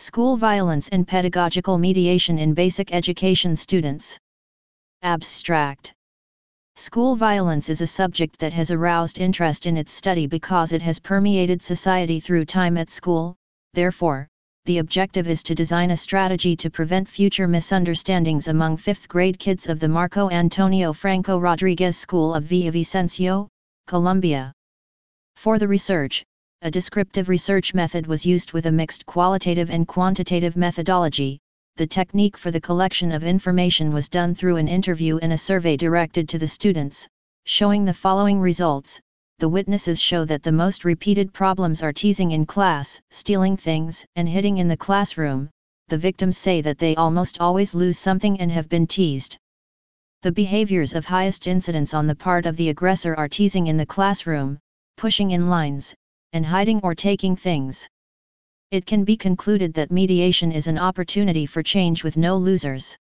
School violence and pedagogical mediation in basic education students. Abstract. School violence is a subject that has aroused interest in its study because it has permeated society through time at school. Therefore, the objective is to design a strategy to prevent future misunderstandings among 5th grade kids of the Marco Antonio Franco Rodriguez School of Villavicencio, Colombia. For the research, a descriptive research method was used with a mixed qualitative and quantitative methodology. The technique for the collection of information was done through an interview and a survey directed to the students, showing the following results. The witnesses show that the most repeated problems are teasing in class, stealing things, and hitting in the classroom. The victims say that they almost always lose something and have been teased. The behaviors of highest incidence on the part of the aggressor are teasing in the classroom, pushing in lines, and hiding or taking things. It can be concluded that mediation is an opportunity for change with no losers.